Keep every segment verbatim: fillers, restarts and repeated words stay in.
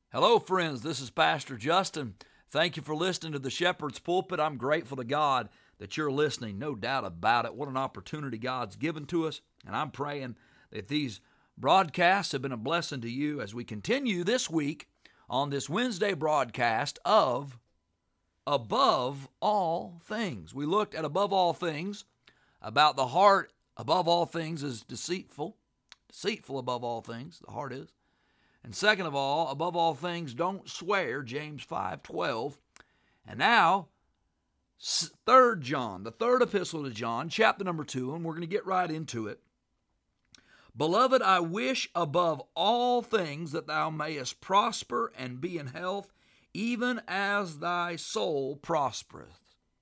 Hello, friends. This is Pastor Justin. Thank you for listening to the Shepherd's Pulpit. I'm grateful to God that you're listening. No doubt about it. What an opportunity God's given to us. And I'm praying that these broadcasts have been a blessing to you as we continue this week on this Wednesday broadcast of Above All Things. We looked at Above All Things, about the heart above all things is deceitful. Deceitful above all things, the heart is. And second of all, above all things, don't swear, James five twelve. And now, third John, the third epistle to John, chapter number two, and we're going to get right into it. Beloved, I wish above all things that thou mayest prosper and be in health, even as thy soul prospereth.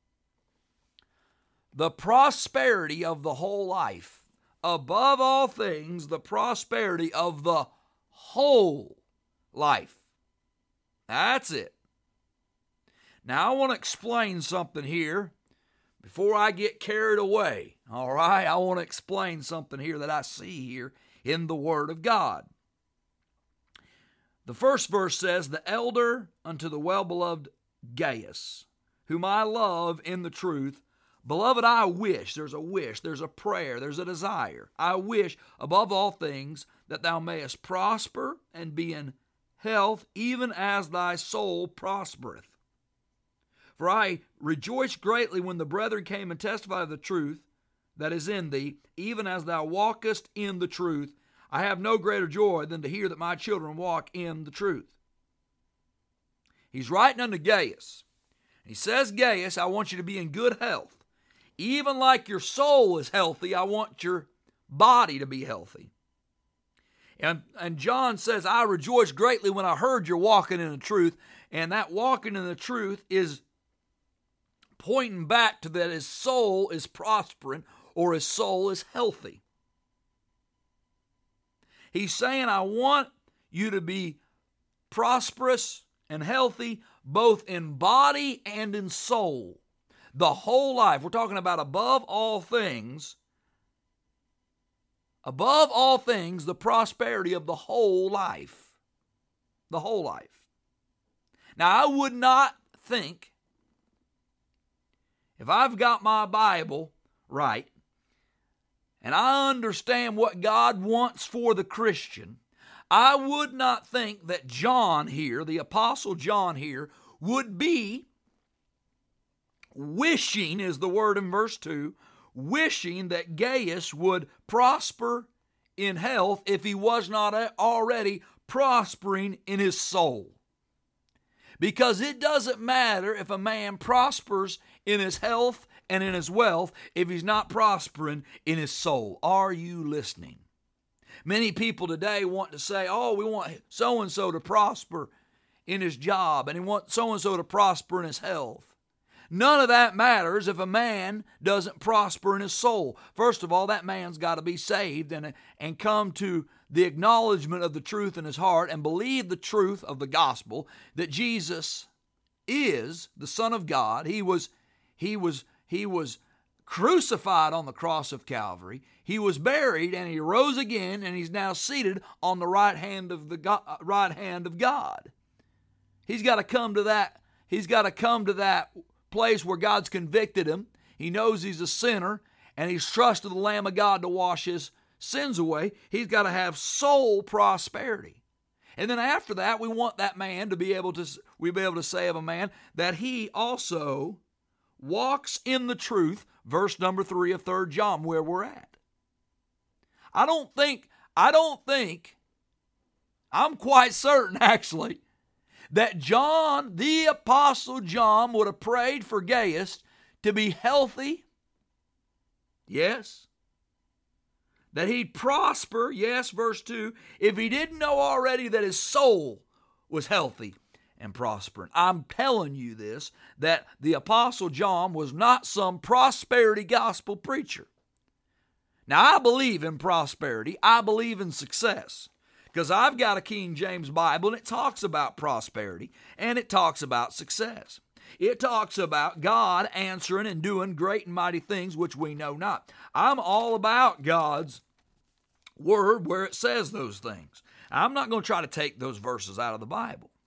The prosperity of the whole life. Above all things, the prosperity of the whole life. That's it. Now, I want to explain something here before I get carried away. All right? I want to explain something here that I see here in the Word of God. The first verse says, the elder unto the well-beloved Gaius, whom I love in the truth. Beloved, I wish, there's a wish, there's a prayer, there's a desire. I wish above all things that thou mayest prosper and be in health, even as thy soul prospereth. For I rejoice greatly when the brethren came and testified of the truth that is in thee, even as thou walkest in the truth. I have no greater joy than to hear that my children walk in the truth. He's writing unto Gaius. He says, Gaius, I want you to be in good health. Even like your soul is healthy, I want your body to be healthy. And, and John says, I rejoiced greatly when I heard you're walking in the truth. And that walking in the truth is pointing back to that his soul is prospering or his soul is healthy. He's saying, I want you to be prosperous and healthy, both in body and in soul. The whole life. We're talking about above all things. Above all things, the prosperity of the whole life. The whole life. Now, I would not think, if I've got my Bible right, and I understand what God wants for the Christian, I would not think that John here, the Apostle John here, would be wishing, is the word in verse two, wishing that Gaius would prosper in health if he was not already prospering in his soul. Because it doesn't matter if a man prospers in his health and in his wealth if he's not prospering in his soul. Are you listening? Many people today want to say, oh, we want so-and-so to prosper in his job, and he wants so-and-so to prosper in his health. None of that matters if a man doesn't prosper in his soul. First of all, that man's got to be saved and, and come to the acknowledgement of the truth in his heart and believe the truth of the gospel that Jesus is the Son of God. He was, he was, he was crucified on the cross of Calvary. He was buried and he rose again, and he's now seated on the right hand of the God, right hand of God. He's got to come to that. He's got to come to that place where God's convicted him. He knows he's a sinner, and he's trusted the Lamb of God to wash his sins away. He's got to have soul prosperity. And then after that, we want that man to be able to, we be able to say of a man that he also walks in the truth, verse number three of third John, where we're at. I don't think, I don't think, I'm quite certain actually, that John, the Apostle John, would have prayed for Gaius to be healthy. Yes. That he'd prosper. Yes, verse two. If he didn't know already that his soul was healthy and prospering. I'm telling you this, that the Apostle John was not some prosperity gospel preacher. Now, I believe in prosperity. I believe in success. Because I've got a King James Bible, and it talks about prosperity, and it talks about success. It talks about God answering and doing great and mighty things which we know not. I'm all about God's word where it says those things. I'm not going to try to take those verses out of the Bible.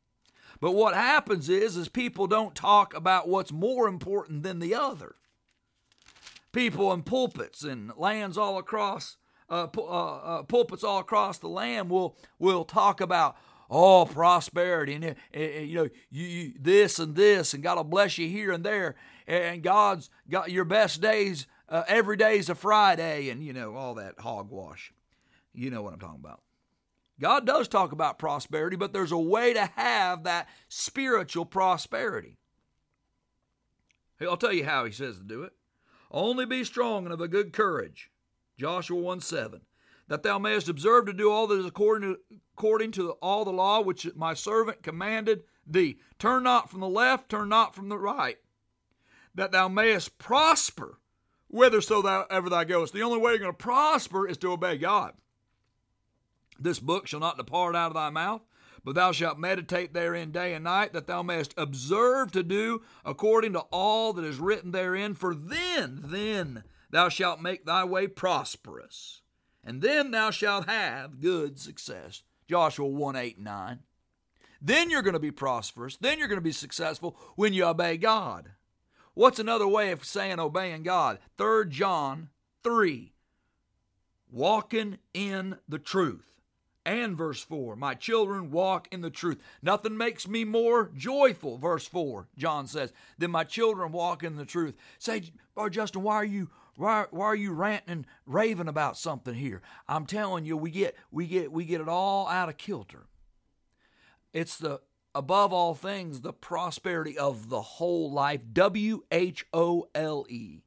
But what happens is, is people don't talk about what's more important than the other. People in pulpits and lands all across, uh, uh, uh, pulpits all across the land will will talk about, oh, prosperity, and, and you know, you, you this and this, and God will bless you here and there, and God's got your best days. Uh, every day's a Friday, and you know all that hogwash. You know what I'm talking about. God does talk about prosperity, but there's a way to have that spiritual prosperity. I'll tell you how he says to do it. Only be strong and of a good courage, Joshua one seven, that thou mayest observe to do all that is according to, according to all the law which my servant commanded thee. Turn not from the left, turn not from the right, that thou mayest prosper whithersoever thou goest. The only way you're going to prosper is to obey God. This book shall not depart out of thy mouth, but thou shalt meditate therein day and night, that thou mayest observe to do according to all that is written therein. For then, then thou shalt make thy way prosperous, and then thou shalt have good success. Joshua one, eight, and nine. Then you're going to be prosperous. Then you're going to be successful when you obey God. What's another way of saying obeying God? Third John three, walking in the truth. And verse four, my children, walk in the truth. Nothing makes me more joyful, verse four, John says, than my children walk in the truth. Say, Brother Justin, why are you why, why are you ranting and raving about something here? I'm telling you, we get we get we get it all out of kilter. It's the above all things, the prosperity of the whole life, W H O L E.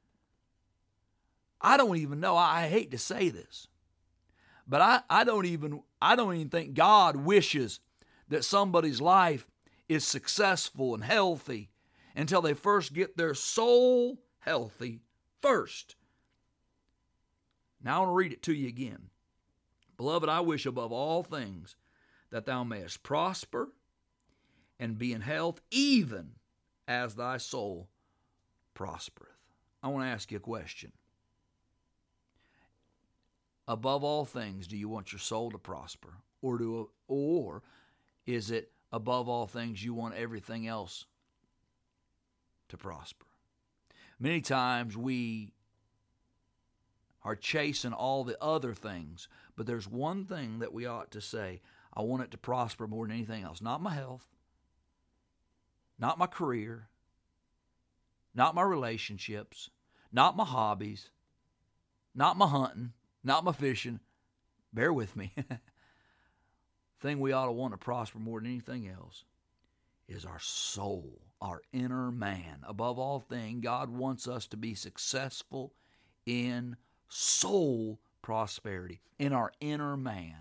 I don't even know, I hate to say this, but I, I don't even I don't even think God wishes that somebody's life is successful and healthy until they first get their soul healthy first. Now I want to read it to you again. Beloved, I wish above all things that thou mayest prosper and be in health, even as thy soul prospereth. I want to ask you a question. Above all things, do you want your soul to prosper? Or do, or is it above all things you want everything else to prosper? Many times we are chasing all the other things, but there's one thing that we ought to say, I want it to prosper more than anything else. Not my health, not my career, not my relationships, not my hobbies, not my hunting, not my fishing. Bear with me. Thing we ought to want to prosper more than anything else is our soul, our inner man. Above all things, God wants us to be successful in soul prosperity, in our inner man.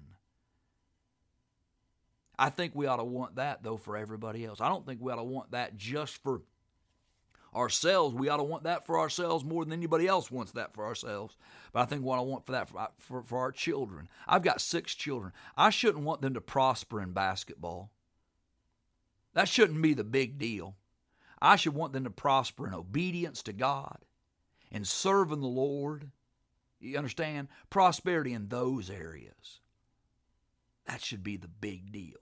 I think we ought to want that, though, for everybody else. I don't think we ought to want that just for ourselves. We ought to want that for ourselves more than anybody else wants that for ourselves. But I think what I want for that for, for, for our children. I've got six children. I shouldn't want them to prosper in basketball. That shouldn't be the big deal. I should want them to prosper in obedience to God and serving the Lord. You understand? Prosperity in those areas. That should be the big deal.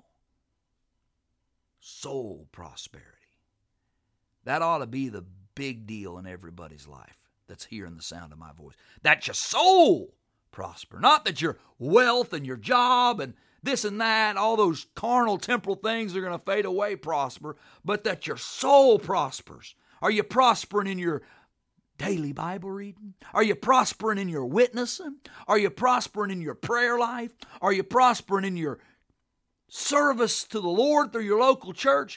Soul prosperity. That ought to be the big deal in everybody's life that's hearing the sound of my voice. That your soul prosper. Not that your wealth and your job and this and that, all those carnal, temporal things are going to fade away, prosper, but that your soul prospers. Are you prospering in your daily Bible reading? Are you prospering in your witnessing? Are you prospering in your prayer life? Are you prospering in your service to the Lord through your local church?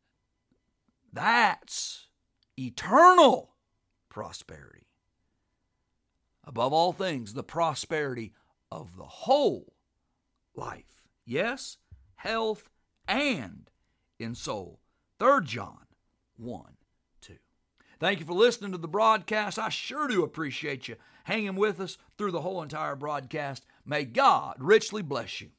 That's eternal prosperity. Above all things, the prosperity of the whole life. Yes, health and in soul. Third John one, two. Thank you for listening to the broadcast. I sure do appreciate you hanging with us through the whole entire broadcast. May God richly bless you.